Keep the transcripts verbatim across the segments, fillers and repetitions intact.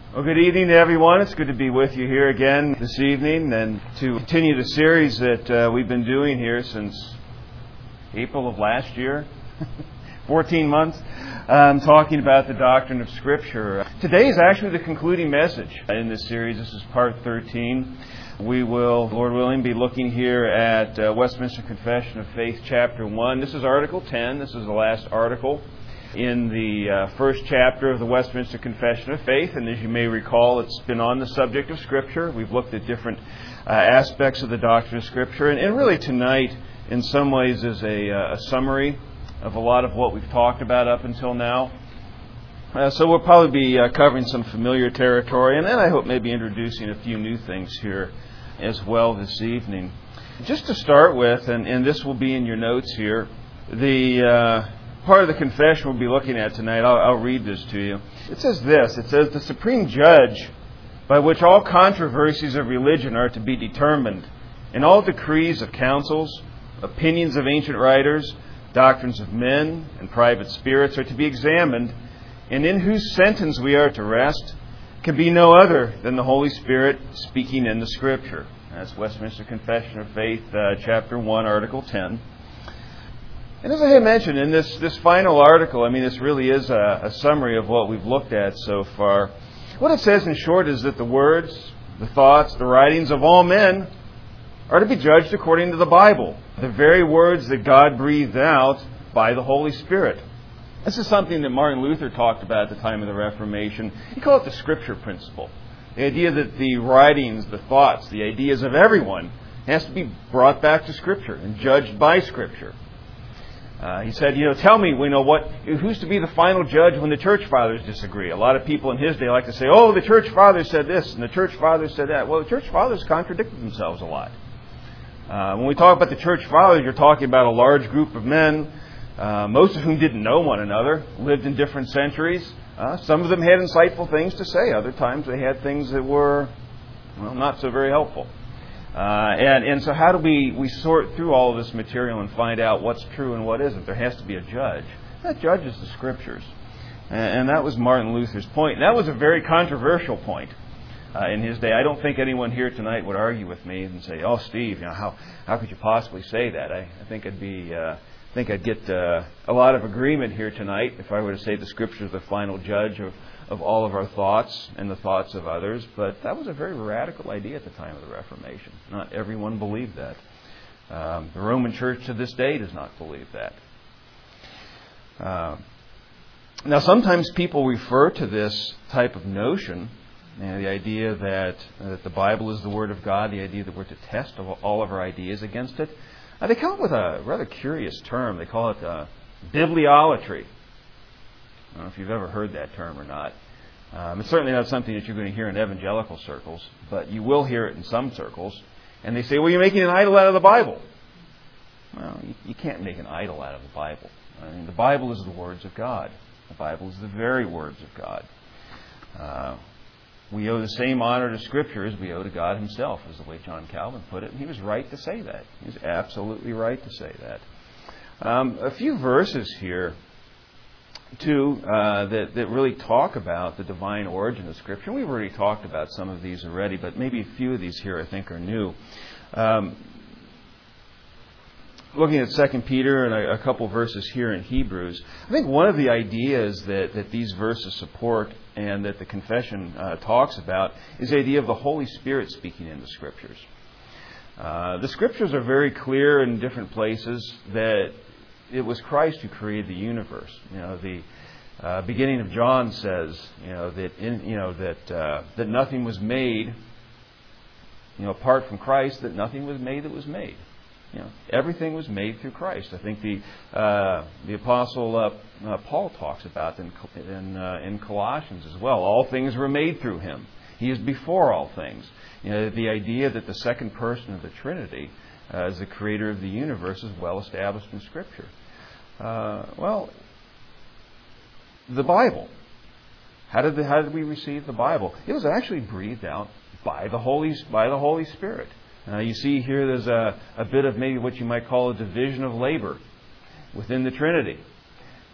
Well, good evening to everyone. It's good to be with you here again this evening and to continue the series that uh, we've been doing here since April of last year, fourteen months, um, talking about the doctrine of Scripture. Today is actually the concluding message in this series. This is part thirteen. We will, Lord willing, be looking here at uh, Westminster Confession of Faith, chapter one. This is Article ten. This is the last article in the uh, first chapter of the Westminster Confession of Faith. And as you may recall, it's been on the subject of Scripture. We've looked at different uh, aspects of the doctrine of Scripture. And, and really tonight, in some ways, is a, uh, a summary of a lot of what we've talked about up until now. Uh, so we'll probably be uh, covering some familiar territory, and then I hope maybe introducing a few new things here as well this evening. Just to start with, and, and this will be in your notes here, the uh, part of the confession we'll be looking at tonight, I'll, I'll read this to you. It says this, it says, "The supreme judge by which all controversies of religion are to be determined, and all decrees of councils, opinions of ancient writers, doctrines of men, and private spirits are to be examined, and in whose sentence we are to rest, can be no other than the Holy Spirit speaking in the Scripture." That's Westminster Confession of Faith, uh, chapter one, article ten. And as I had mentioned, in this, this final article, I mean, this really is a, a summary of what we've looked at so far. What it says in short is that the words, the thoughts, the writings of all men are to be judged according to the Bible, the very words that God breathed out by the Holy Spirit. This is something that Martin Luther talked about at the time of the Reformation. He called it the Scripture principle. The idea that the writings, the thoughts, the ideas of everyone has to be brought back to Scripture and judged by Scripture. Uh, he said, you know, tell me, we know what, who's to be the final judge when the church fathers disagree? A lot of people in his day like to say, oh, the church fathers said this and the church fathers said that. Well, the church fathers contradicted themselves a lot. Uh, when we talk about the church fathers, you're talking about a large group of men, uh, most of whom didn't know one another, lived in different centuries. Uh, some of them had insightful things to say. Other times they had things that were, well, not so very helpful. Uh, and, and so how do we, we sort through all of this material and find out what's true and what isn't? There has to be a judge. That judge is the Scriptures. And, and that was Martin Luther's point. And that was a very controversial point uh, in his day. I don't think anyone here tonight would argue with me and say, oh, Steve, you know, how, how could you possibly say that? I, I think I'd be... Uh, I think I'd get uh, a lot of agreement here tonight if I were to say the Scripture is the final judge of, of all of our thoughts and the thoughts of others. But that was a very radical idea at the time of the Reformation. Not everyone believed that. Um, the Roman Church to this day does not believe that. Uh, now, sometimes people refer to this type of notion, you know, the idea that, uh, that the Bible is the Word of God, the idea that we're to test all of our ideas against it. Uh, they come up with a rather curious term. They call it uh, bibliolatry. I don't know if you've ever heard that term or not. Um, it's certainly not something that you're going to hear in evangelical circles, but you will hear it in some circles. And they say, well, you're making an idol out of the Bible. Well, you, you can't make an idol out of the Bible. I mean, the Bible is the words of God. The Bible is the very words of God. Uh, We owe the same honor to Scripture as we owe to God Himself, is the way John Calvin put it. And he was right to say that. He was absolutely right to say that. Um, a few verses here, too, uh, that, that really talk about the divine origin of Scripture. We've already talked about some of these already, but maybe a few of these here I think are new. Um, looking at Second Peter and a, a couple verses here in Hebrews, I think one of the ideas that, that these verses support and that the confession uh, talks about is the idea of the Holy Spirit speaking in the Scriptures. Uh, the Scriptures are very clear in different places that it was Christ who created the universe. You know, the uh, beginning of John says, you know, that in, you know that uh, that nothing was made, you know, apart from Christ, that nothing was made that was made. You know, everything was made through Christ. I think the uh, the apostle uh, uh, Paul talks about in in, uh, in Colossians as well. All things were made through Him. He is before all things. You know, the idea that the second person of the Trinity uh, is the creator of the universe is well established in Scripture. Uh, well, the Bible. How did the, how did we receive the Bible? It was actually breathed out by the Holy by the Holy Spirit. Uh, you see here there's a, a bit of maybe what you might call a division of labor within the Trinity.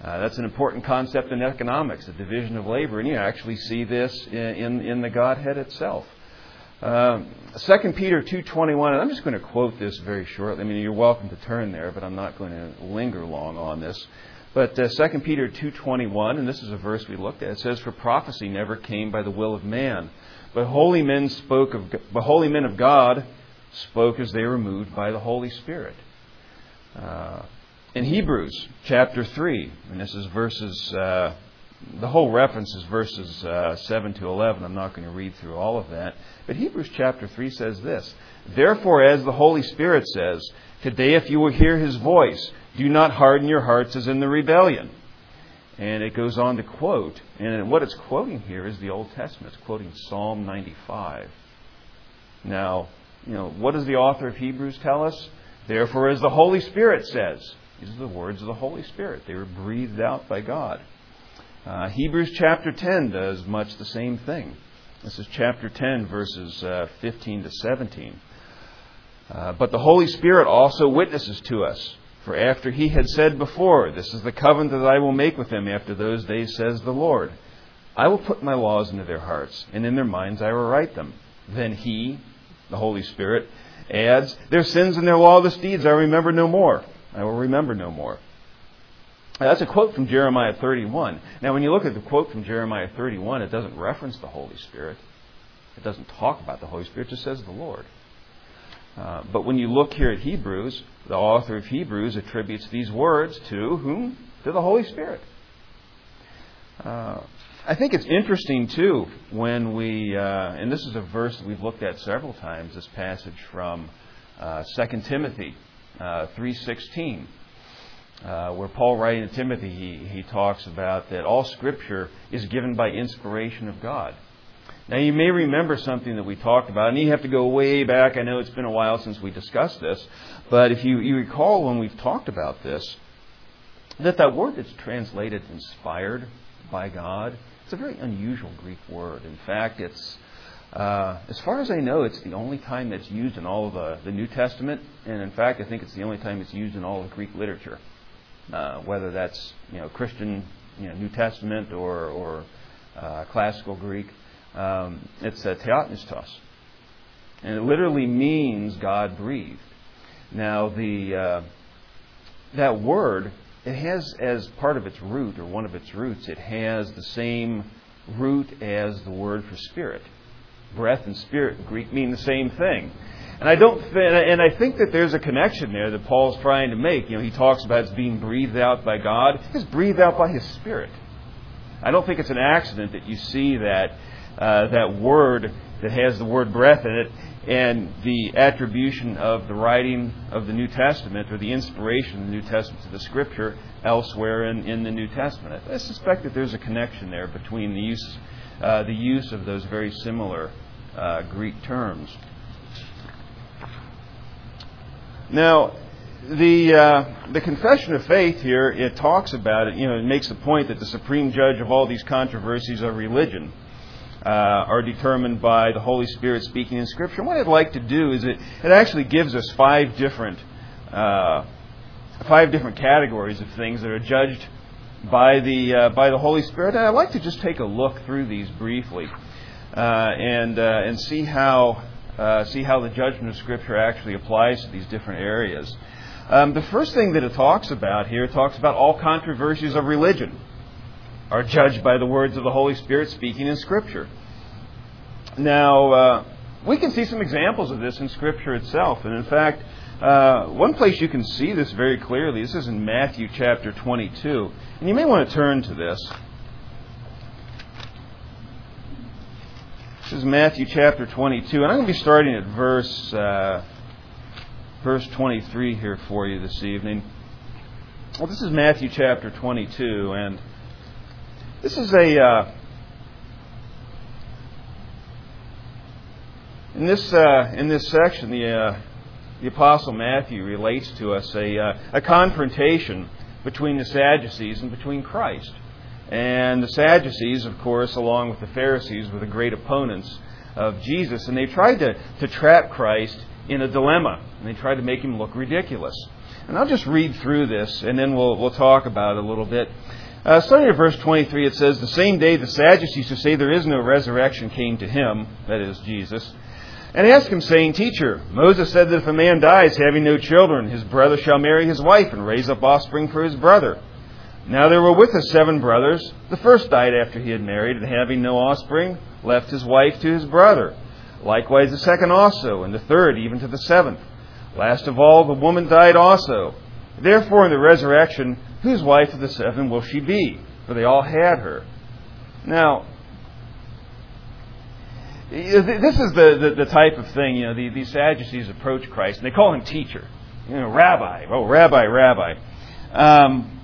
Uh, that's an important concept in economics, the division of labor, and you actually see this in, in, in the Godhead itself. Um, Second Peter two twenty-one, and I'm just going to quote this very shortly. I mean, you're welcome to turn there, but I'm not going to linger long on this. But uh, Second Peter two twenty-one, and this is a verse we looked at, it says, "For prophecy never came by the will of man, but holy men spoke of, but holy men of God spoke as they were moved by the Holy Spirit." Uh, in Hebrews chapter three, and this is verses, uh, the whole reference is verses uh, seven to eleven. I'm not going to read through all of that. But Hebrews chapter three says this, "Therefore, as the Holy Spirit says, today if you will hear His voice, do not harden your hearts as in the rebellion." And it goes on to quote, and what it's quoting here is the Old Testament. It's quoting Psalm ninety-five. Now, you know, what does the author of Hebrews tell us? Therefore, as the Holy Spirit says. These are the words of the Holy Spirit. They were breathed out by God. Uh, Hebrews chapter ten does much the same thing. This is chapter ten, verses uh, fifteen to seventeen. Uh, but the Holy Spirit also witnesses to us. For after He had said before, "This is the covenant that I will make with them after those days, says the Lord. I will put my laws into their hearts, and in their minds I will write them." Then He, the Holy Spirit, adds, "Their sins and their lawless deeds I remember no more. I will remember no more." Now, that's a quote from Jeremiah thirty-one. Now, when you look at the quote from Jeremiah thirty-one, it doesn't reference the Holy Spirit. It doesn't talk about the Holy Spirit. It just says the Lord. Uh, but when you look here at Hebrews, the author of Hebrews attributes these words to whom? To the Holy Spirit. Uh, I think it's interesting, too, when we, uh, and this is a verse that we've looked at several times, this passage from uh, Second Timothy uh, three sixteen. Uh, where Paul, writing to Timothy, he, he talks about that all Scripture is given by inspiration of God. Now, you may remember something that we talked about, and you have to go way back. I know it's been a while since we discussed this, but if you, you recall when we've talked about this, that that word that's translated inspired by God, it's a very unusual Greek word. In fact, it's, uh, as far as I know, it's the only time that's used in all of the, the New Testament, and in fact, I think it's the only time it's used in all of Greek literature. Uh, whether that's you know Christian, you know New Testament or or uh, classical Greek, um, it's uh, theopneustos, and it literally means God breathed. Now the uh, that word, it has as part of its root or one of its roots, it has the same root as the word for spirit. Breath and spirit in Greek mean the same thing. And I don't, th- and I think that there's a connection there that Paul's trying to make. You know, he talks about it's being breathed out by God. It's breathed out by His Spirit. I don't think it's an accident that you see that uh, that word that has the word breath in it, and the attribution of the writing of the New Testament or the inspiration of the New Testament to the Scripture elsewhere in, in the New Testament. I suspect that there's a connection there between the use uh, the use of those very similar uh, Greek terms. Now, the uh, the Confession of Faith here, it talks about it, you know, it makes the point that the supreme judge of all these controversies of religion uh, are determined by the Holy Spirit speaking in Scripture. And what I'd like to do is it, it actually gives us five different uh, five different categories of things that are judged by the uh, by the Holy Spirit. And I'd like to just take a look through these briefly uh, and uh, and see how. Uh, see how the judgment of Scripture actually applies to these different areas. Um, the first thing that it talks about here, it talks about all controversies of religion are judged by the words of the Holy Spirit speaking in Scripture. Now, uh, we can see some examples of this in Scripture itself. And in fact, uh, one place you can see this very clearly, this is in Matthew chapter twenty-two. And you may want to turn to this. This is Matthew chapter twenty-two, and I'm going to be starting at verse uh, verse twenty-three here for you this evening. Well, this is Matthew chapter twenty-two, and this is a uh, in this uh, in this section the uh, the Apostle Matthew relates to us a uh, a confrontation between the Sadducees and between Christ. And the Sadducees, of course, along with the Pharisees, were the great opponents of Jesus. And they tried to, to trap Christ in a dilemma. And they tried to make Him look ridiculous. And I'll just read through this, and then we'll we'll talk about it a little bit. Uh, starting at verse twenty-three, it says, "The same day the Sadducees who say there is no resurrection came to him," that is, Jesus, "and asked him, saying, 'Teacher, Moses said that if a man dies having no children, his brother shall marry his wife and raise up offspring for his brother. Now there were with us seven brothers. The first died after he had married, and having no offspring, left his wife to his brother. Likewise the second also, and the third even to the seventh. Last of all, the woman died also. Therefore in the resurrection, whose wife of the seven will she be? For they all had her.'" Now, this is the, the, the type of thing, you know, the, these Sadducees approach Christ, and they call him teacher. You know, rabbi. Oh, rabbi, rabbi. Um,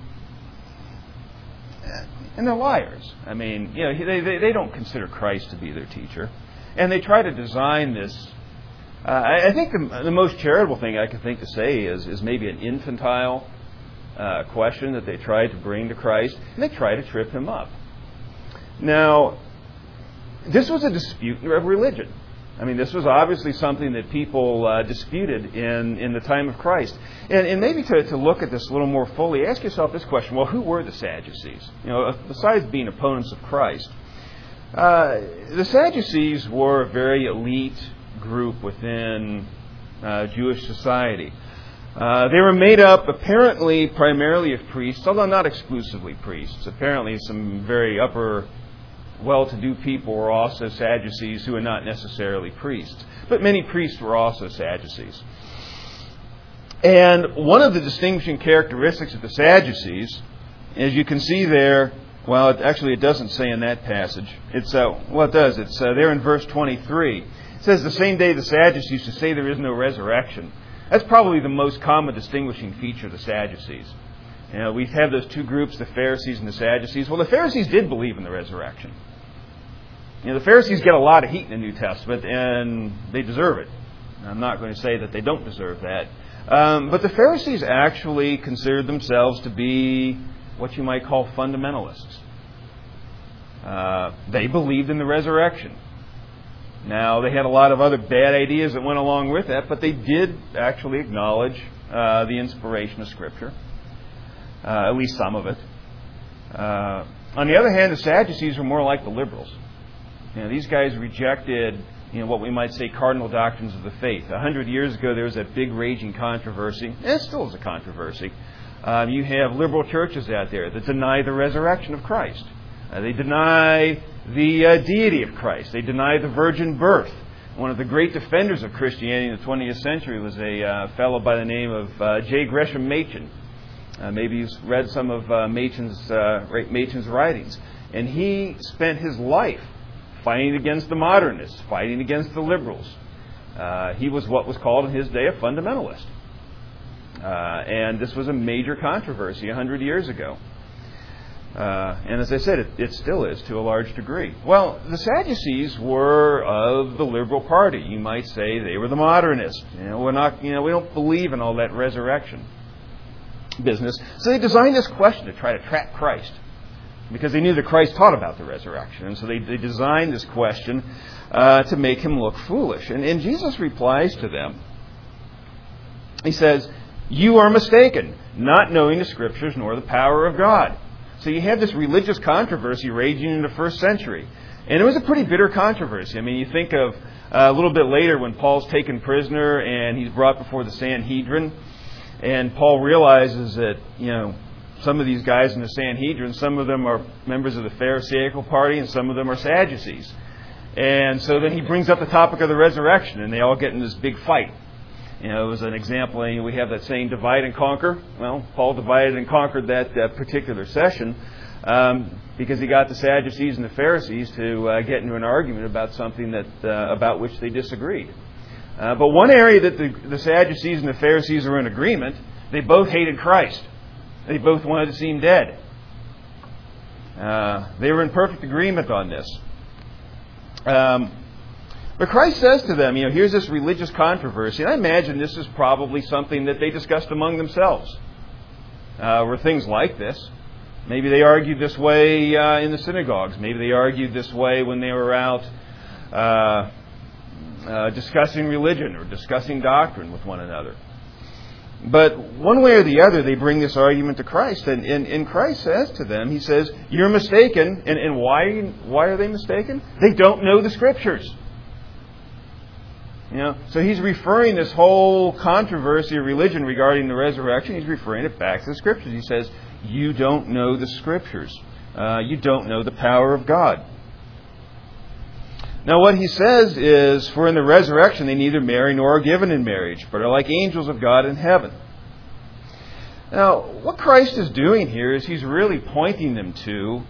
and they're liars. I mean, you know, they, they, they don't consider Christ to be their teacher. And they try to design this. Uh, I, I think the, the most charitable thing I can think to say is, is maybe an infantile uh, question that they try to bring to Christ, and they try to trip him up. Now, this was a dispute of religion. I mean, this was obviously something that people uh, disputed in, in the time of Christ. And, and maybe to, to look at this a little more fully, ask yourself this question: well, who were the Sadducees? You know, besides being opponents of Christ, uh, the Sadducees were a very elite group within uh, Jewish society. Uh, they were made up apparently primarily of priests, although not exclusively priests. Apparently some very upper, well-to-do people were also Sadducees who were not necessarily priests. But many priests were also Sadducees. And one of the distinguishing characteristics of the Sadducees, as you can see there, well, it, actually it doesn't say in that passage. It's uh, well, it does. It's uh, there in verse twenty-three. It says, "The same day the Sadducees who say there is no resurrection." That's probably the most common distinguishing feature of the Sadducees. You know, we have those two groups, the Pharisees and the Sadducees. Well, the Pharisees did believe in the resurrection. You know, the Pharisees get a lot of heat in the New Testament, and they deserve it. I'm not going to say that they don't deserve that. Um, but the Pharisees actually considered themselves to be what you might call fundamentalists. Uh, they believed in the resurrection. Now, they had a lot of other bad ideas that went along with that, but they did actually acknowledge uh, the inspiration of Scripture, uh, at least some of it. Uh, on the other hand, the Sadducees were more like the liberals. You know, these guys rejected, you know, what we might say cardinal doctrines of the faith. A hundred years ago, there was that big raging controversy, and it still is a controversy. Um, you have liberal churches out there that deny the resurrection of Christ. Uh, they deny the uh, deity of Christ. They deny the virgin birth. One of the great defenders of Christianity in the twentieth century was a uh, fellow by the name of uh, J. Gresham Machen. Uh, maybe you've read some of uh, Machen's, uh, Machen's writings. And he spent his life fighting against the modernists, fighting against the liberals. Uh, he was what was called in his day a fundamentalist. Uh, and this was a major controversy a hundred years ago. Uh, and as I said, it, it still is to a large degree. Well, the Sadducees were of the liberal party. You might say they were the modernists. You know, we're not, you know, we don't believe in all that resurrection business. So they designed this question to try to trap Christ, because they knew that Christ taught about the resurrection. And so they, they designed this question uh, to make him look foolish. And, and Jesus replies to them. He says, "You are mistaken, not knowing the Scriptures nor the power of God." So you have this religious controversy raging in the first century. And it was a pretty bitter controversy. I mean, you think of uh, a little bit later when Paul's taken prisoner and he's brought before the Sanhedrin. And Paul realizes that, you know, some of these guys in the Sanhedrin, some of them are members of the Pharisaical party and some of them are Sadducees. And so then he brings up the topic of the resurrection and they all get in this big fight. You know, it was an example, you know, we have that saying, divide and conquer. Well, Paul divided and conquered that uh, particular session um, because he got the Sadducees and the Pharisees to uh, get into an argument about something that uh, about which they disagreed. Uh, but one area that the, the Sadducees and the Pharisees were in agreement, they both hated Christ. They both wanted to see him dead. Uh, they were in perfect agreement on this. Um, But Christ says to them, you know, here's this religious controversy. And I imagine this is probably something that they discussed among themselves. Uh, were things like this. Maybe they argued this way uh, in the synagogues. Maybe they argued this way when they were out uh, uh, discussing religion or discussing doctrine with one another. But one way or the other, they bring this argument to Christ. And, and, and Christ says to them, He says, you're mistaken. And, and why, why are they mistaken? They don't know the Scriptures. You know, so He's referring this whole controversy of religion regarding the resurrection, He's referring it back to the Scriptures. He says, you don't know the Scriptures. Uh, you don't know the power of God. Now what He says is, for in the resurrection they neither marry nor are given in marriage, but are like angels of God in heaven. Now, what Christ is doing here is He's really pointing them to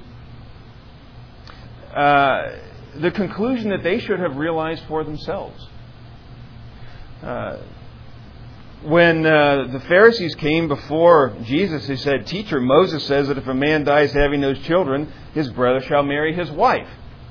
uh, the conclusion that they should have realized for themselves. Uh, when uh, the Pharisees came before Jesus, they said, Teacher, Moses says that if a man dies having no children, his brother shall marry his wife.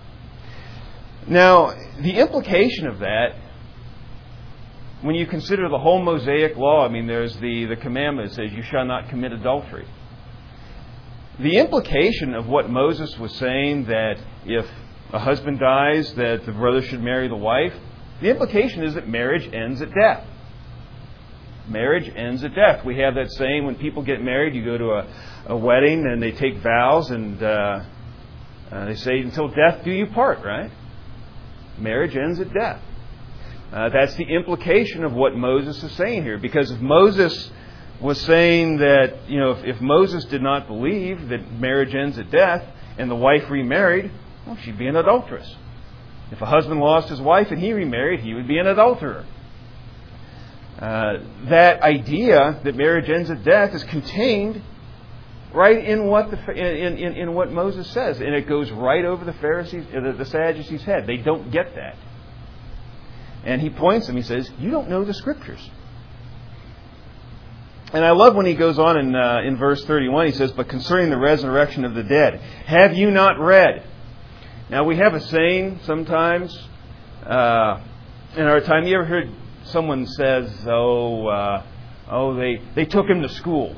Now, the implication of that, when you consider the whole Mosaic law, I mean, there's the, the commandment that says you shall not commit adultery. The implication of what Moses was saying, that if a husband dies, that the brother should marry the wife, the implication is that marriage ends at death. Marriage ends at death. We have that saying, when people get married, you go to a, a wedding and they take vows and uh, uh, they say, until death do you part, right? Marriage ends at death. Uh, that's the implication of what Moses is saying here. Because if Moses was saying that, you know, if, if Moses did not believe that marriage ends at death and the wife remarried, well, she'd be an adulteress. If a husband lost his wife and he remarried, he would be an adulterer. Uh, that idea that marriage ends at death is contained right in what the in, in, in what Moses says, and it goes right over the Pharisees, the, the Sadducees' head. They don't get that, and he points them. He says, "You don't know the Scriptures." And I love when he goes on in uh, in verse thirty-one. He says, "But concerning the resurrection of the dead, have you not read?" Now we have a saying sometimes uh, in our time. You ever heard someone says, "Oh, uh, oh, they they took him to school."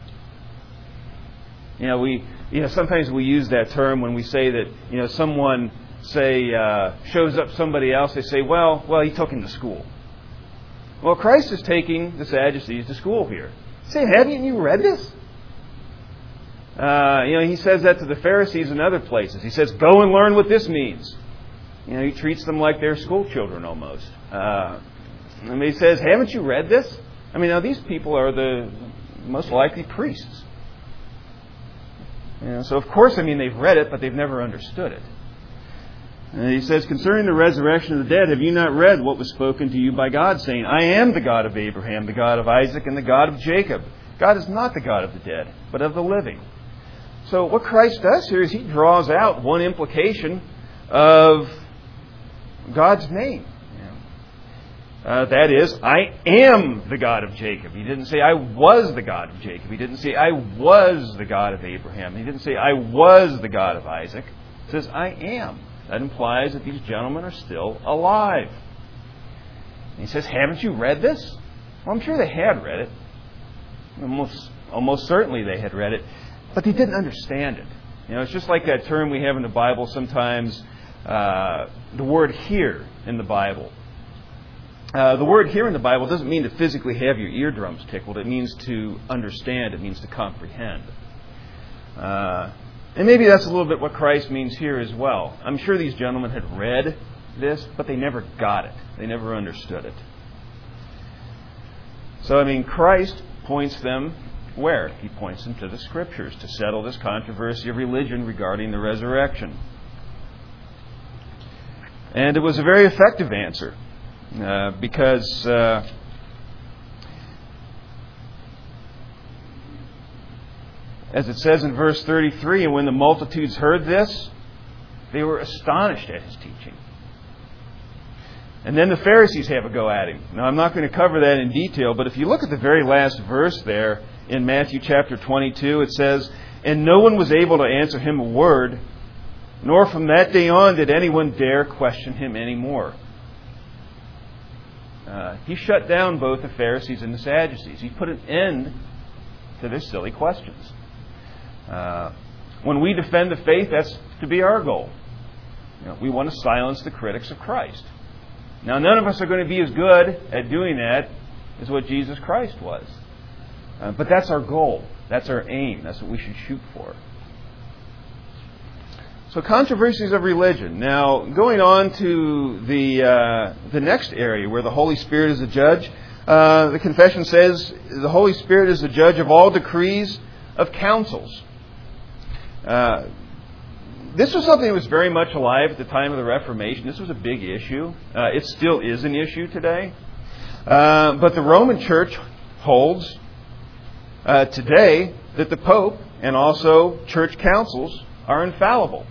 You know, we you know sometimes we use that term when we say that, you know, someone say uh, shows up somebody else. They say, "Well, well, he took him to school." Well, Christ is taking the Sadducees to school here. Say, haven't you read this? Uh, you know, he says that to the Pharisees in other places. He says, "Go and learn what this means." You know, he treats them like they're school children almost. Uh, and he says, "Haven't you read this?" I mean, now these people are the most likely priests. You know, so of course, I mean, they've read it, but they've never understood it. And he says, "Concerning the resurrection of the dead, have you not read what was spoken to you by God, saying, I am the God of Abraham, the God of Isaac, and the God of Jacob. God is not the God of the dead, but of the living." So what Christ does here is He draws out one implication of God's name. Uh, that is, I am the God of Jacob. He didn't say, I was the God of Jacob. He didn't say, I was the God of Abraham. He didn't say, I was the God of Isaac. He says, I am. That implies that these gentlemen are still alive. And he says, haven't you read this? Well, I'm sure they had read it. Almost, almost certainly they had read it. But they didn't understand it. You know, it's just like that term we have in the Bible sometimes, uh, the word hear in the Bible. Uh, the word hear in the Bible doesn't mean to physically have your eardrums tickled. It means to understand. It means to comprehend. Uh, and maybe that's a little bit what Christ means here as well. I'm sure these gentlemen had read this, but they never got it. They never understood it. So, I mean, Christ points them where? He points them to the Scriptures to settle this controversy of religion regarding the resurrection. And it was a very effective answer. Uh, because uh, as it says in verse thirty-three, and when the multitudes heard this, they were astonished at His teaching. And then the Pharisees have a go at Him. Now, I'm not going to cover that in detail, but if you look at the very last verse there in Matthew chapter twenty-two, it says, "And no one was able to answer Him a word, nor from that day on did anyone dare question Him anymore." Uh, he shut down both the Pharisees and the Sadducees. He put an end to their silly questions. Uh, when we defend the faith, that's to be our goal. You know, we want to silence the critics of Christ. Now, none of us are going to be as good at doing that as what Jesus Christ was. Uh, but that's our goal. That's our aim. That's what we should shoot for. So controversies of religion. Now, going on to the uh, the next area where the Holy Spirit is a judge, uh, the confession says the Holy Spirit is the judge of all decrees of councils. Uh, this was something that was very much alive at the time of the Reformation. This was a big issue. Uh, it still is an issue today. Uh, but the Roman Church holds uh, today that the Pope and also church councils are infallible.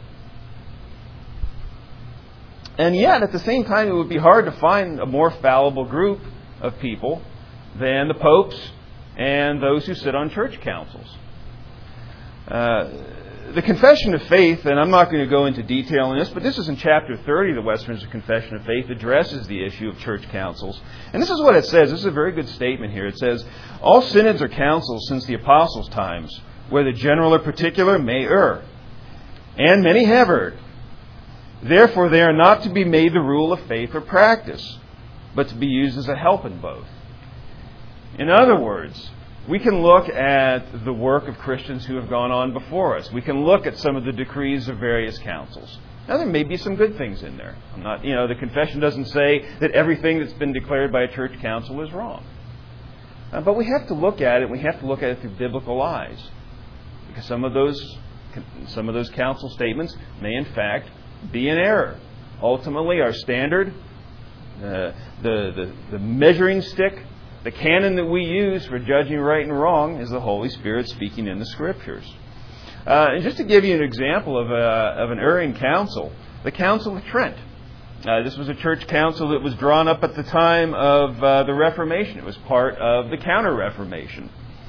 And yet, at the same time, it would be hard to find a more fallible group of people than the popes and those who sit on church councils. Uh, the Confession of Faith, and I'm not going to go into detail on this, but this is in chapter thirty of the Westminster Confession of Faith, addresses the issue of church councils. And this is what it says. This is a very good statement here. It says, all synods or councils since the apostles' times, whether general or particular, may err. And many have erred. Therefore, they are not to be made the rule of faith or practice, but to be used as a help in both. In other words, we can look at the work of Christians who have gone on before us. We can look at some of the decrees of various councils. Now, there may be some good things in there. I'm not, you know, the confession doesn't say that everything that's been declared by a church council is wrong. Uh, but we have to look at it. We have to look at it through biblical eyes, because some of those, some of those council statements may, in fact, be in error. Ultimately, our standard, uh, the, the the measuring stick, the canon that we use for judging right and wrong is the Holy Spirit speaking in the Scriptures. Uh, and just to give you an example of, a, of an erring council, the Council of Trent. Uh, this was a church council that was drawn up at the time of uh, the Reformation. It was part of the Counter-Reformation.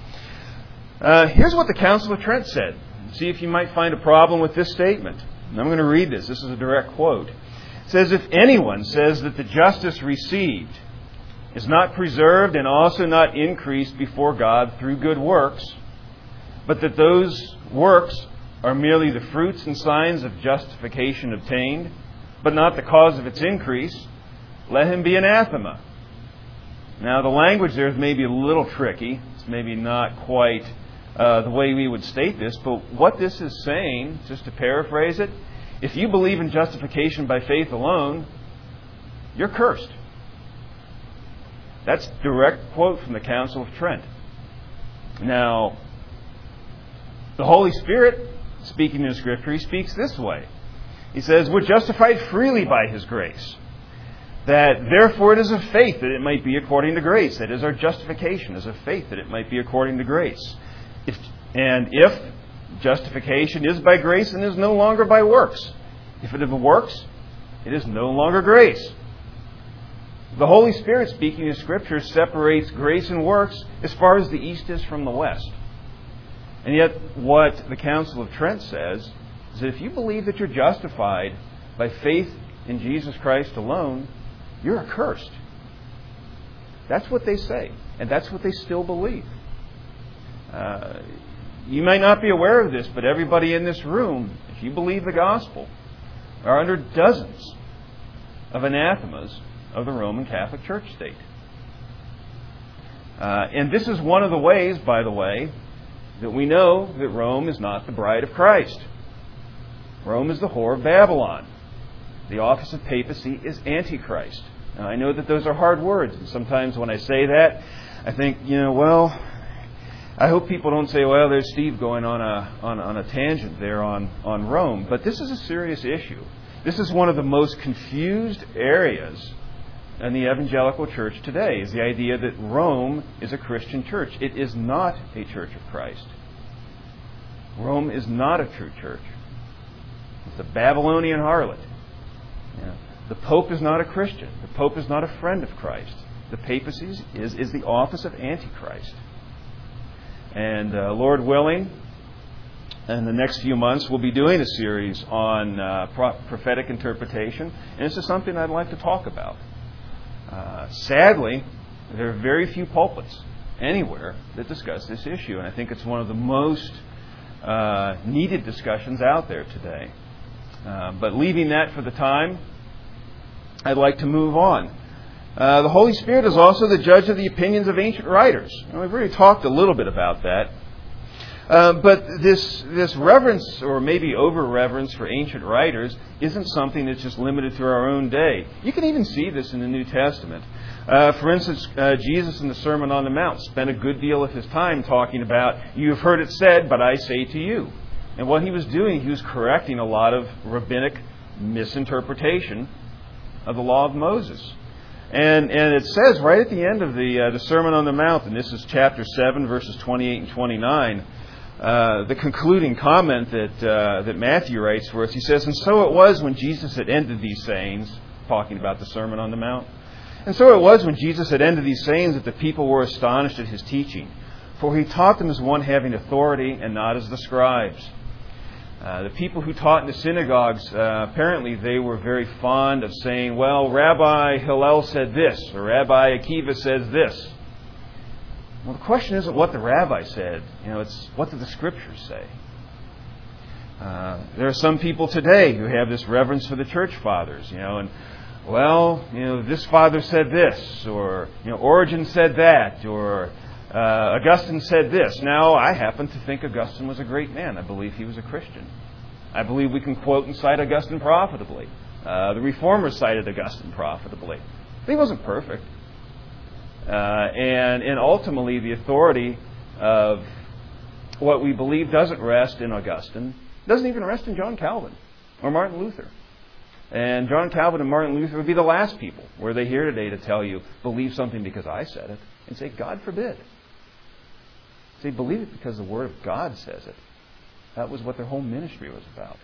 Uh, here's what the Council of Trent said. See if you might find a problem with this statement. And I'm going to read this. This is a direct quote. It says, if anyone says that the justice received is not preserved and also not increased before God through good works, but that those works are merely the fruits and signs of justification obtained, but not the cause of its increase, let him be anathema. Now, the language there is maybe a little tricky. It's maybe not quite uh, the way we would state this, but what this is saying, just to paraphrase it, if you believe in justification by faith alone, you're cursed. That's a direct quote from the Council of Trent. Now, the Holy Spirit, speaking in Scripture, he speaks this way. He says, we're justified freely by His grace. That therefore it is of faith that it might be according to grace. That is, our justification is of faith that it might be according to grace. If, and if justification is by grace and is no longer by works, if it is works, it is no longer grace. The Holy Spirit, speaking in Scripture, separates grace and works as far as the east is from the west. And yet, what the Council of Trent says is that if you believe that you're justified by faith in Jesus Christ alone, you're accursed. That's what they say, and that's what they still believe. Uh, you may not be aware of this, but everybody in this room, if you believe the gospel, are under dozens of anathemas of the Roman Catholic Church state. Uh, and this is one of the ways, by the way, that we know that Rome is not the bride of Christ. Rome is the whore of Babylon. The office of papacy is Antichrist. Now, I know that those are hard words, and sometimes when I say that, I think, you know, well, I hope people don't say, well, there's Steve going on a on, on a tangent there on, on Rome. But this is a serious issue. This is one of the most confused areas in the evangelical church today, is the idea that Rome is a Christian church. It is not a church of Christ. Rome is not a true church. It's a Babylonian harlot. Yeah. The Pope is not a Christian. The Pope is not a friend of Christ. The papacy is, is the office of Antichrist. And uh, Lord willing, in the next few months, we'll be doing a series on uh, pro- prophetic interpretation. And this is something I'd like to talk about. Uh, sadly, there are very few pulpits anywhere that discuss this issue. And I think it's one of the most uh, needed discussions out there today. Uh, but leaving that for the time, I'd like to move on. Uh, the Holy Spirit is also the judge of the opinions of ancient writers. And we've already talked a little bit about that. Uh, but this this reverence, or maybe over-reverence for ancient writers, isn't something that's just limited to our own day. You can even see this in the New Testament. Uh, for instance, uh, Jesus in the Sermon on the Mount spent a good deal of his time talking about, "You have heard it said, but I say to you." And what he was doing, he was correcting a lot of rabbinic misinterpretation of the law of Moses. And and it says right at the end of the uh, the Sermon on the Mount, and this is chapter seven, verses twenty-eight and twenty-nine, uh, the concluding comment that uh, that Matthew writes for us. He says, "And so it was when Jesus had ended these sayings," talking about the Sermon on the Mount. "And so it was when Jesus had ended these sayings that the people were astonished at his teaching, for he taught them as one having authority and not as the scribes." Uh, the people who taught in the synagogues, uh, apparently they were very fond of saying, "Well, Rabbi Hillel said this," or "Rabbi Akiva says this." Well, the question isn't what the rabbi said. You know, it's what did the Scriptures say? Uh, there are some people today who have this reverence for the church fathers, you know, and well, you know, this father said this, or you know, Origen said that, or Uh, Augustine said this. Now, I happen to think Augustine was a great man. I believe he was a Christian. I believe we can quote and cite Augustine profitably. Uh, the Reformers cited Augustine profitably. But he wasn't perfect. Uh, and, and ultimately, the authority of what we believe doesn't rest in Augustine. Doesn't even rest in John Calvin or Martin Luther. And John Calvin and Martin Luther would be the last people, were they here today, to tell you, believe something because I said it. And say, God forbid. Say, believe it because the Word of God says it. That was what their whole ministry was about.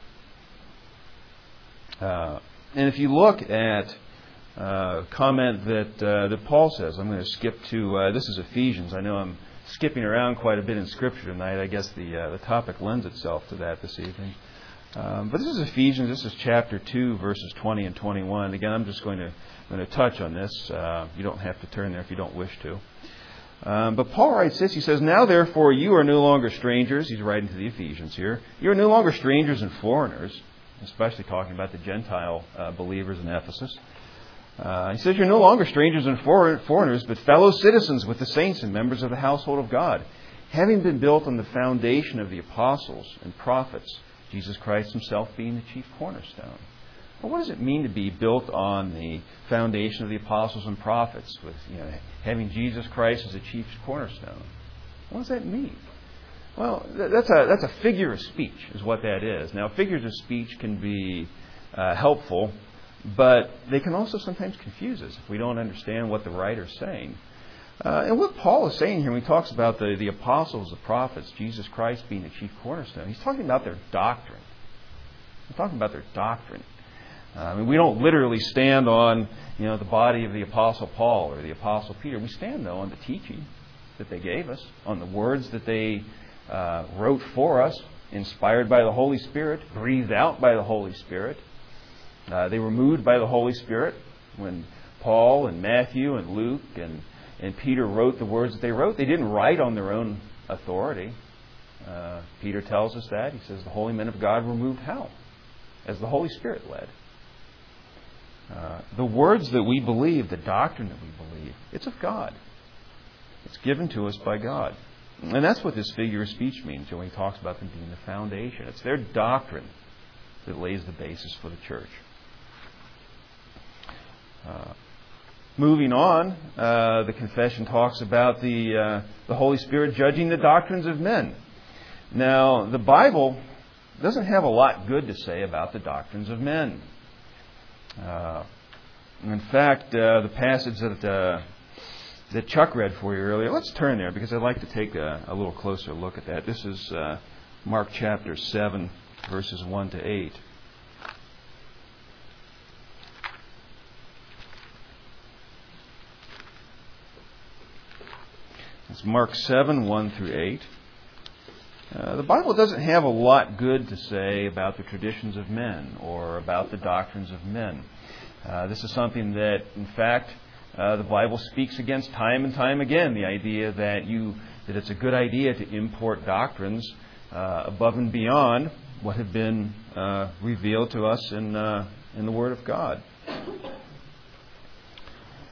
Uh, and if you look at a uh, comment that uh, that Paul says, I'm going to skip to, uh, this is Ephesians. I know I'm skipping around quite a bit in Scripture tonight. I guess the uh, the topic lends itself to that this evening. Um, but this is Ephesians. This is chapter two, verses twenty and twenty-one. Again, I'm just going to going to touch on this. Uh, you don't have to turn there if you don't wish to. Um, but Paul writes this. He says, "Now therefore you are no longer strangers." He's writing to the Ephesians here. "You are no longer strangers and foreigners," especially talking about the Gentile uh, believers in Ephesus. Uh, he says, "You're no longer strangers and foreigners, but fellow citizens with the saints and members of the household of God, having been built on the foundation of the apostles and prophets, Jesus Christ himself being the chief cornerstone." Well, what does it mean to be built on the foundation of the apostles and prophets, with you know, having Jesus Christ as a chief cornerstone? What does that mean? Well, that's a that's a figure of speech, is what that is. Now, figures of speech can be uh, helpful, but they can also sometimes confuse us if we don't understand what the writer's saying. Uh, and what Paul is saying here when he talks about the, the apostles, the prophets, Jesus Christ being the chief cornerstone, he's talking about their doctrine. He's talking about their doctrine. Uh, I mean, we don't literally stand on, you know, the body of the Apostle Paul or the Apostle Peter. We stand, though, on the teaching that they gave us, on the words that they uh, wrote for us, inspired by the Holy Spirit, breathed out by the Holy Spirit. Uh, they were moved by the Holy Spirit when Paul and Matthew and Luke and, and Peter wrote the words that they wrote. They didn't write on their own authority. Uh, Peter tells us that. He says the holy men of God were moved how? As the Holy Spirit led. Uh, the words that we believe, the doctrine that we believe, it's of God. It's given to us by God. And that's what this figure of speech means when he talks about them being the foundation. It's their doctrine that lays the basis for the church. Uh, moving on, uh, the confession talks about the, uh, the Holy Spirit judging the doctrines of men. Now, the Bible doesn't have a lot good to say about the doctrines of men. Uh, in fact, uh, the passage that uh, that Chuck read for you earlier, let's turn there because I'd like to take a, a little closer look at that. This is uh, Mark chapter seven, verses one to eight. It's Mark seven, one through eight. Uh, the Bible doesn't have a lot good to say about the traditions of men or about the doctrines of men. Uh, this is something that, in fact, uh, the Bible speaks against time and time again. The idea that you that it's a good idea to import doctrines uh, above and beyond what have been uh, revealed to us in uh, in the Word of God.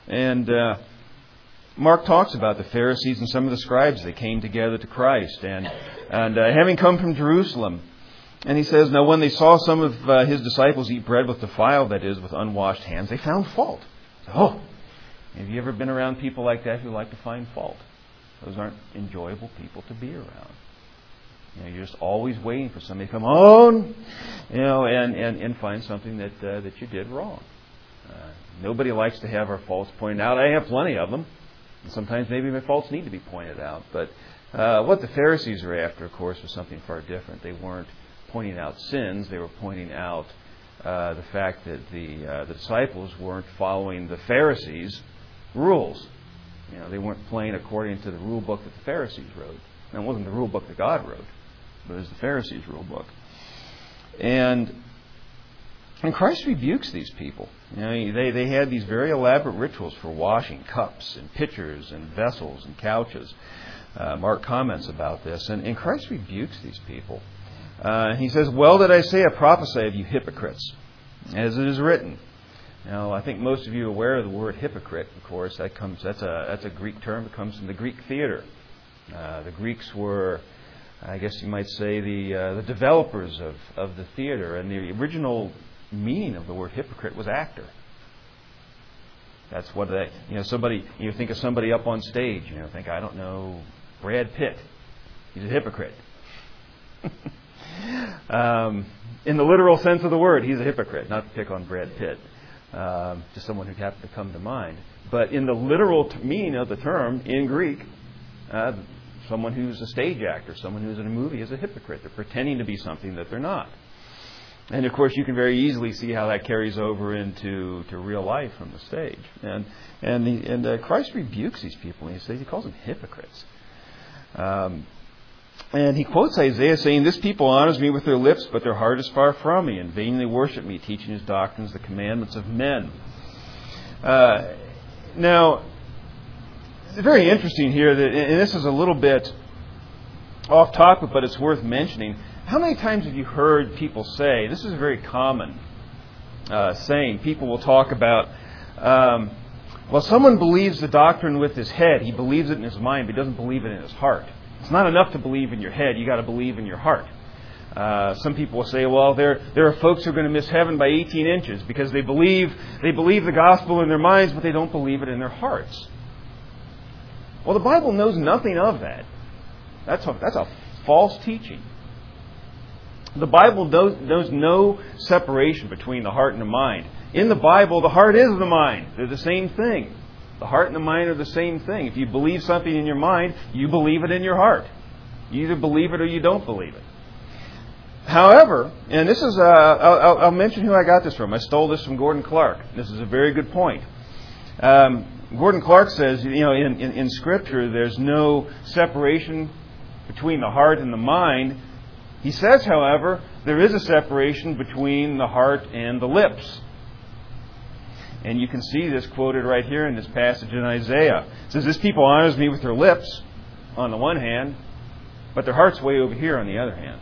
And uh, Mark talks about the Pharisees and some of the scribes. They came together to Christ, and and uh, having come from Jerusalem, and he says, now when they saw some of uh, his disciples eat bread with defiled, that is, with unwashed hands, they found fault. Oh, have you ever been around people like that who like to find fault? Those aren't enjoyable people to be around. You know, you're just always waiting for somebody to come on, you know, and, and, and find something that uh, that you did wrong. Uh, nobody likes to have our faults pointed out. I have plenty of them. And sometimes maybe my faults need to be pointed out. But uh, what the Pharisees were after, of course, was something far different. They weren't pointing out sins. They were pointing out uh, the fact that the, uh, the disciples weren't following the Pharisees' rules. You know, they weren't playing according to the rule book that the Pharisees wrote. And it wasn't the rule book that God wrote, but it was the Pharisees' rule book. And and Christ rebukes these people. You know, they, they had these very elaborate rituals for washing cups and pitchers and vessels and couches. Uh, Mark comments about this. And, and Christ rebukes these people. Uh, he says, well did Isaiah prophesy of you hypocrites, as it is written. Now, I think most of you are aware of the word hypocrite, of course. That comes. That's a that's a Greek term. It comes from the Greek theater. Uh, the Greeks were, I guess you might say, the uh, the developers of, of the theater. And the original meaning of the word hypocrite was actor. That's what they, you know, somebody, you think of somebody up on stage, you know, think, I don't know, Brad Pitt. He's a hypocrite. um, in the literal sense of the word, he's a hypocrite, not to pick on Brad Pitt. Um, just someone who happened to come to mind. But in the literal t- meaning of the term, in Greek, uh, someone who's a stage actor, someone who's in a movie is a hypocrite. They're pretending to be something that they're not. And of course, you can very easily see how that carries over into to real life from the stage. And and the, and uh, Christ rebukes these people. And he says he calls them hypocrites. Um, and he quotes Isaiah saying, "This people honors me with their lips, but their heart is far from me. In vain they worship me, teaching his doctrines, the commandments of men." Uh, now, it's very interesting here that, and this is a little bit off topic, but it's worth mentioning. How many times have you heard people say, this is a very common uh, saying, people will talk about, um, well, someone believes the doctrine with his head, he believes it in his mind, but he doesn't believe it in his heart. It's not enough to believe in your head, you got to believe in your heart. Uh, some people will say, well, there there are folks who are going to miss heaven by eighteen inches because they believe they believe the gospel in their minds, but they don't believe it in their hearts. Well, the Bible knows nothing of that. That's a, that's a false teaching. The Bible knows, knows no separation between the heart and the mind. In the Bible, the heart is the mind. They're the same thing. The heart and the mind are the same thing. If you believe something in your mind, you believe it in your heart. You either believe it or you don't believe it. However, and this is, uh, I'll, I'll mention who I got this from. I stole this from Gordon Clark. This is a very good point. Um, Gordon Clark says, you know, in, in, in Scripture, there's no separation between the heart and the mind. He says, however, there is a separation between the heart and the lips. And you can see this quoted right here in this passage in Isaiah. It says, "This people honors me with their lips, on the one hand, but their heart's way over here on the other hand."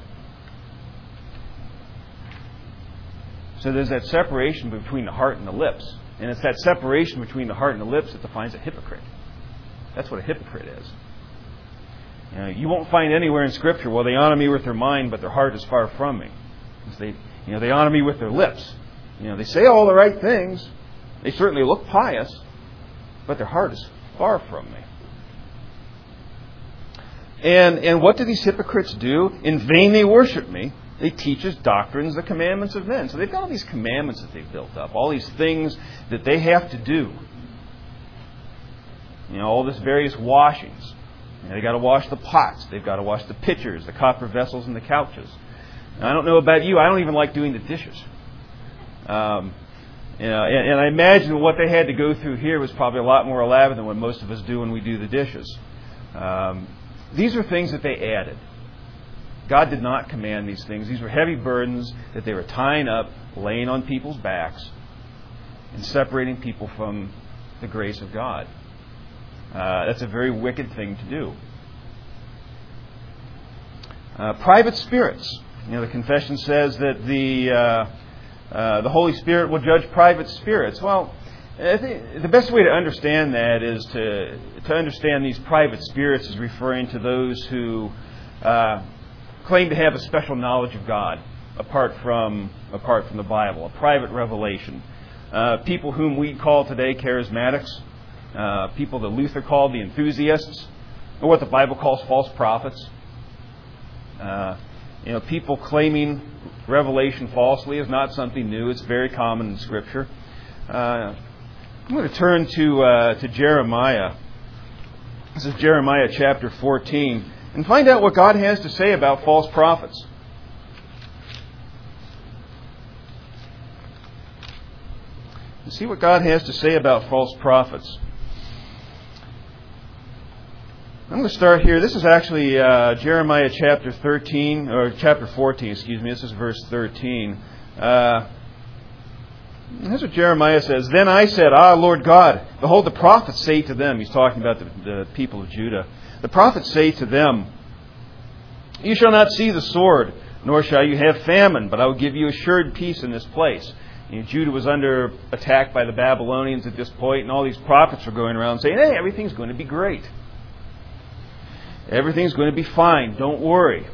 So there's that separation between the heart and the lips. And it's that separation between the heart and the lips that defines a hypocrite. That's what a hypocrite is. You know, you won't find anywhere in Scripture, well, they honor me with their mind, but their heart is far from me. They, you know, they honor me with their lips. You know, they say all the right things. They certainly look pious, but their heart is far from me. And and what do these hypocrites do? In vain they worship me. They teach us doctrines, the commandments of men. So they've got all these commandments that they've built up, all these things that they have to do. You know, all this various washings. You know, they've got to wash the pots. They've got to wash the pitchers, the copper vessels, and the couches. And I don't know about you. I don't even like doing the dishes. Um, you know, and, and I imagine what they had to go through here was probably a lot more elaborate than what most of us do when we do the dishes. Um, these are things that they added. God did not command these things. These were heavy burdens that they were tying up, laying on people's backs, and separating people from the grace of God. Uh, that's a very wicked thing to do. Uh, private spirits. You know, the confession says that the uh, uh, the Holy Spirit will judge private spirits. Well, I think the best way to understand that is to to understand these private spirits as referring to those who uh, claim to have a special knowledge of God apart from apart from the Bible, a private revelation. Uh, people whom we call today charismatics, uh, people that Luther called the enthusiasts, or what the Bible calls false prophets. Uh, you know, people claiming revelation falsely is not something new. It's very common in Scripture. Uh, I'm going to turn to uh, to Jeremiah. This is Jeremiah chapter fourteen, and find out what God has to say about false prophets. And see what God has to say about false prophets. I'm going to start here. This is actually uh, Jeremiah chapter thirteen, or chapter fourteen, excuse me. This is verse thirteen. Uh, here's what Jeremiah says. Then I said, Ah, Lord God, behold, the prophets say to them, he's talking about the, the people of Judah, the prophets say to them, You shall not see the sword, nor shall you have famine, but I will give you assured peace in this place. You know, Judah was under attack by the Babylonians at this point, and all these prophets were going around saying, Hey, everything's going to be great. Everything's going to be fine. Don't worry.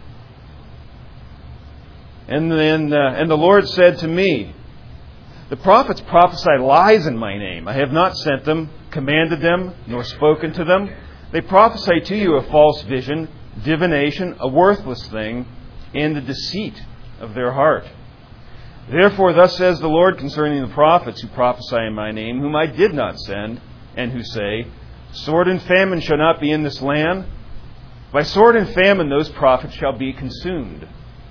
And then, uh, and the Lord said to me, The prophets prophesy lies in my name. I have not sent them, commanded them, nor spoken to them. They prophesy to you a false vision, divination, a worthless thing, and the deceit of their heart. Therefore, thus says the Lord concerning the prophets who prophesy in my name, whom I did not send, and who say, Sword and famine shall not be in this land. By sword and famine those prophets shall be consumed.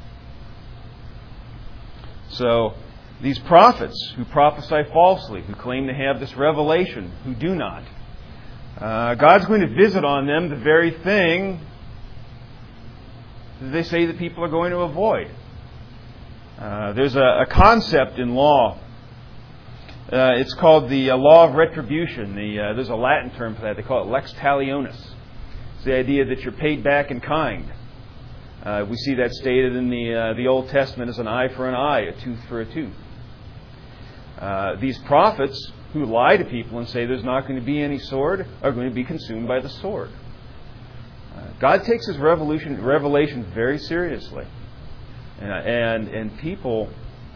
So, these prophets who prophesy falsely, who claim to have this revelation, who do not, uh, God's going to visit on them the very thing that they say that people are going to avoid. Uh, there's a, a concept in law. Uh, it's called the uh, law of retribution. The, uh, there's a Latin term for that. They call it lex talionis. It's the idea that you're paid back in kind. Uh, we see that stated in the uh, the Old Testament as an eye for an eye, a tooth for a tooth. Uh, these prophets who lie to people and say there's not going to be any sword are going to be consumed by the sword. Uh, God takes His revelation, revelation very seriously. Uh, and and people,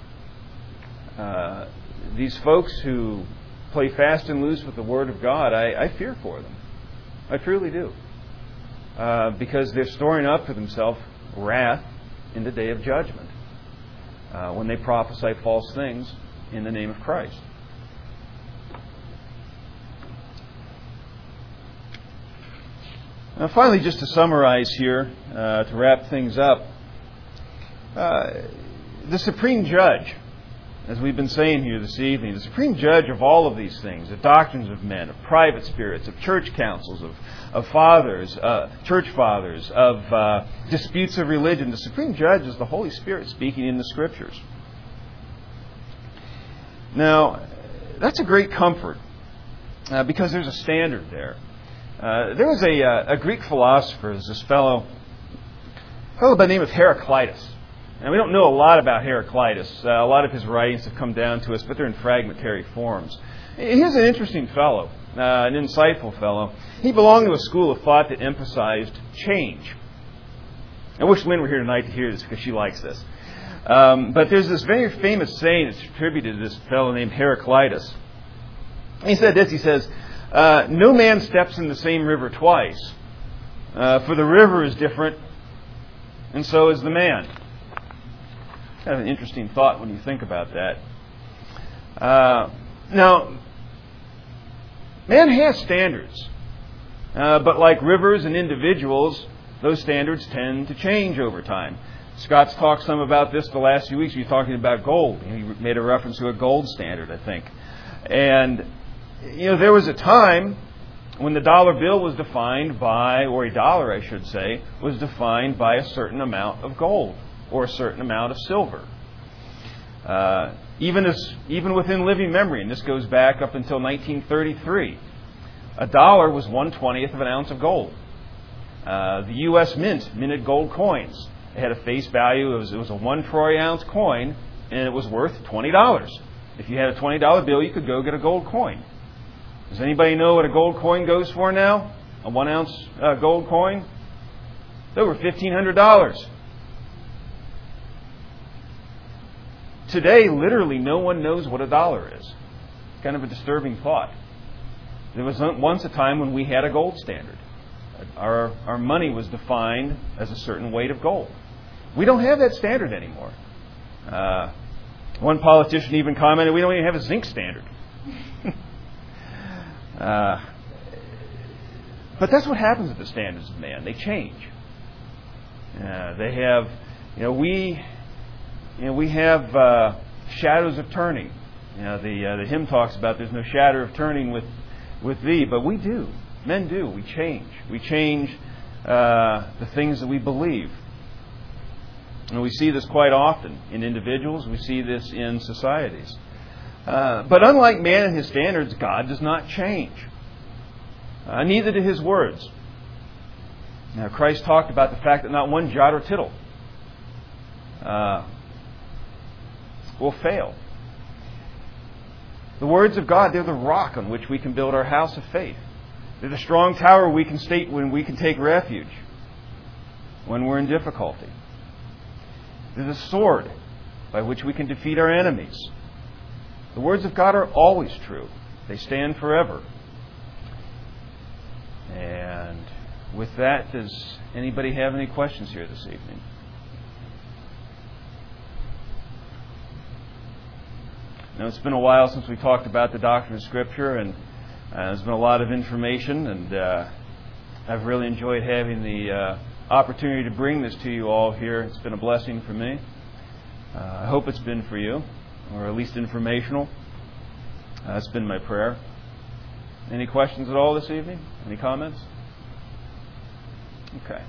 uh, these folks who play fast and loose with the Word of God, I, I fear for them. I truly do. Uh, because they're storing up for themselves wrath in the day of judgment uh, when they prophesy false things in the name of Christ. Now, finally, just to summarize here, uh, to wrap things up, uh, the supreme judge, as we've been saying here this evening, the supreme judge of all of these things, the doctrines of men, of private spirits, of church councils, of, of fathers, uh, church fathers, of uh, disputes of religion, the supreme judge is the Holy Spirit speaking in the Scriptures. Now, that's a great comfort uh, because there's a standard there. Uh, there was a, uh, a Greek philosopher, this fellow, a fellow by the name of Heraclitus. Now, we don't know a lot about Heraclitus. Uh, a lot of his writings have come down to us, but they're in fragmentary forms. He's an interesting fellow, uh, an insightful fellow. He belonged to a school of thought that emphasized change. I wish Lynn were here tonight to hear this because she likes this. Um, but there's this very famous saying that's attributed to this fellow named Heraclitus. He said this, he says, uh, no man steps in the same river twice, uh, for the river is different, and so is the man. Kind of an interesting thought when you think about that. Uh, now, man has standards, uh, but like rivers and individuals, those standards tend to change over time. Scott's talked some about this the last few weeks. He was talking about gold. He made a reference to a gold standard, I think. And, you know, there was a time when the dollar bill was defined by, or a dollar, I should say, was defined by a certain amount of gold or a certain amount of silver. Uh, even as even within living memory, and this goes back up until nineteen thirty-three, a dollar was one twentieth of an ounce of gold. Uh, the U S Mint minted gold coins. It had a face value. It was, it was a one troy ounce coin, and it was worth twenty dollars. If you had a twenty dollar bill, you could go get a gold coin. Does anybody know what a gold coin goes for now? A one ounce uh, gold coin? It's over fifteen hundred dollars. Today, literally, no one knows what a dollar is. It's kind of a disturbing thought. There was once a time when we had a gold standard. Our, our money was defined as a certain weight of gold. We don't have that standard anymore. Uh, one politician even commented, we don't even have a zinc standard. uh, but that's what happens with the standards of man. They change. Uh, they have, you know, we... You know, we have uh, shadows of turning. You know, the uh, the hymn talks about there's no shadow of turning with with thee, but we do. Men do. We change. We change uh, the things that we believe, and we see this quite often in individuals. We see this in societies. Uh, but unlike man and his standards, God does not change. Uh, neither do His words. Now, Christ talked about the fact that not one jot or tittle Uh, will fail. The words of God, they're the rock on which we can build our house of faith. They're the strong tower we can state when we can take refuge when we're in difficulty. They're the sword by which we can defeat our enemies. The words of God are always true. They stand forever. And with that, does anybody have any questions here this evening? Now, it's been a while since we talked about the doctrine of Scripture, and uh, there's been a lot of information, and uh, I've really enjoyed having the uh, opportunity to bring this to you all here. It's been a blessing for me. Uh, I hope it's been for you, or at least informational. Uh, that's been my prayer. Any questions at all this evening? Any comments? Okay.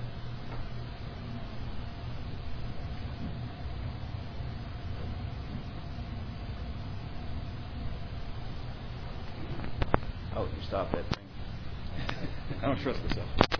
Oh, you stop that thing. I don't trust myself.